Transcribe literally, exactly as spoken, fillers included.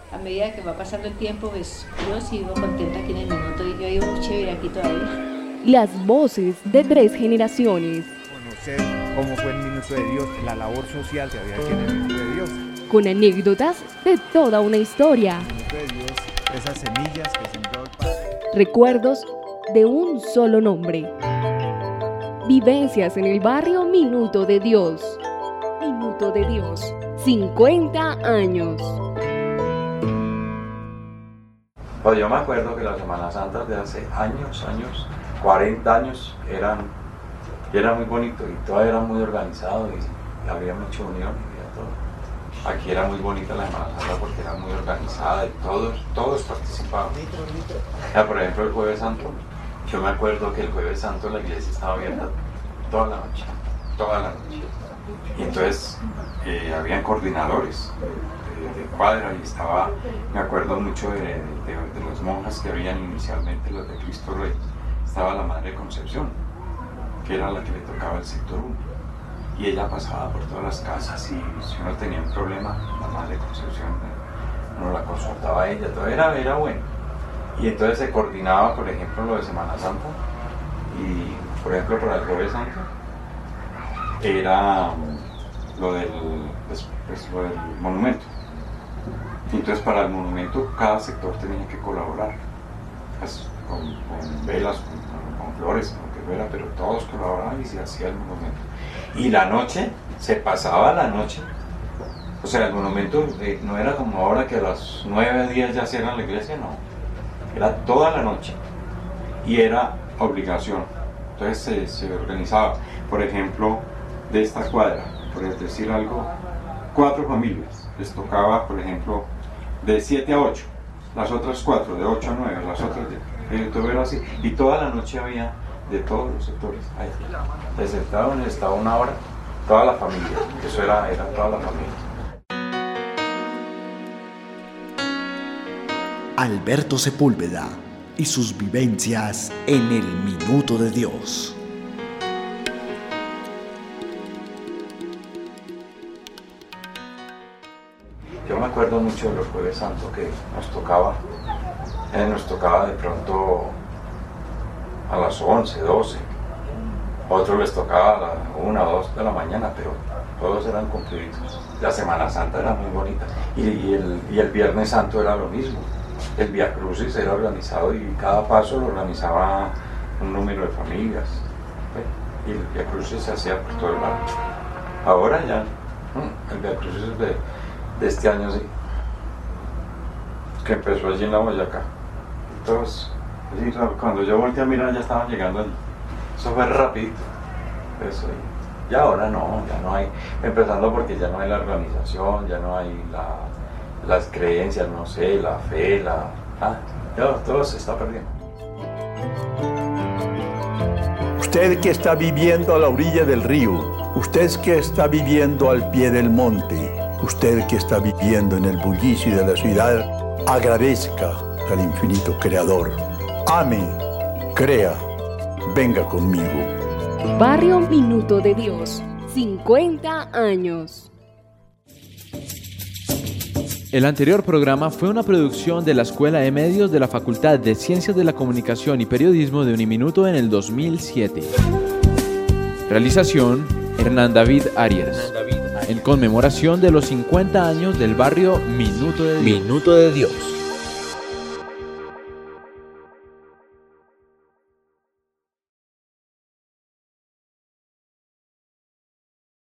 a medida que va pasando el tiempo, pues yo sigo contenta aquí en el minuto y yo vivo muy chévere aquí todavía. Las voces de tres generaciones. Conocer cómo fue el Minuto de Dios, la labor social que había aquí en el Minuto de Dios. Con anécdotas de toda una historia. El Minuto de Dios, esas semillas que sembró el Padre. Recuerdos de un solo nombre. Vivencias en el barrio Minuto de Dios. Minuto de Dios, cincuenta años. Pues yo me acuerdo que las Semanas Santas de hace años, años, cuarenta años, eran, era muy bonito y todo era muy organizado y había mucha unión y había todo. Aquí era muy bonita la Semana Santa porque era muy organizada y todos, todos participaban. Ya, por ejemplo, el Jueves Santo, yo me acuerdo que el Jueves Santo la iglesia estaba abierta toda la noche, toda la noche. Y entonces eh, habían coordinadores de, de cuadra y estaba, me acuerdo mucho de, de, de las monjas que habían inicialmente, los de Cristo Rey. Estaba la Madre Concepción, que era la que le tocaba el sector uno. Y ella pasaba por todas las casas y si uno tenía un problema, la Madre Concepción, uno la consultaba a ella, todo era, era bueno. Y entonces se coordinaba, por ejemplo, lo de Semana Santa y, por ejemplo, para el Jueves Santo, era lo del, pues, pues, lo del monumento. Entonces para el monumento cada sector tenía que colaborar, pues, con, con velas, con, con flores, con lo que fuera, pero todos colaboraban y se hacía el monumento. Y la noche, se pasaba la noche, o sea, el monumento eh, no era como ahora que a las nueve, diez ya cierran la iglesia, no, era toda la noche y era obligación. Entonces se, se organizaba, por ejemplo, de esta cuadra, por decir algo, cuatro familias, les tocaba, por ejemplo, de siete a ocho, las otras cuatro, de ocho a nueve, las otras de, eh, todo era así, y toda la noche había de todos los sectores, ahí, se sentaban, estaba una hora, toda la familia, eso era, era toda la familia. Alberto Sepúlveda y sus vivencias en el Minuto de Dios. Yo me acuerdo mucho de los Jueves Santos que nos tocaba, eh, nos tocaba de pronto a las once, doce, otros les tocaba a las una o dos de la mañana, pero todos eran cumpliditos. La Semana Santa era muy bonita y, y, el, y el Viernes Santo era lo mismo. El Vía Crucis era organizado y cada paso lo organizaba un número de familias, ¿eh? Y el Vía Crucis se hacía por todo el barrio. Ahora ya, el Vía Crucis de de este año sí, que empezó allí en la Boyacá. Entonces, sí, cuando yo volteé a mirar ya estaban llegando allí. Eso fue rapidito. Eso, y ahora no, ya no hay, empezando porque ya no hay la organización, ya no hay la, las creencias, no sé, la fe, la... Ah, ya todo se está perdiendo. Usted que está viviendo a la orilla del río, usted que está viviendo al pie del monte, usted que está viviendo en el bullicio de la ciudad, agradezca al infinito Creador. Ame, crea, venga conmigo. Barrio Minuto de Dios, cincuenta años. El anterior programa fue una producción de la Escuela de Medios de la Facultad de Ciencias de la Comunicación y Periodismo de Uniminuto en el dos mil siete. Realización: Hernán David Arias. En conmemoración de los cincuenta años del barrio Minuto de Dios. Minuto de Dios.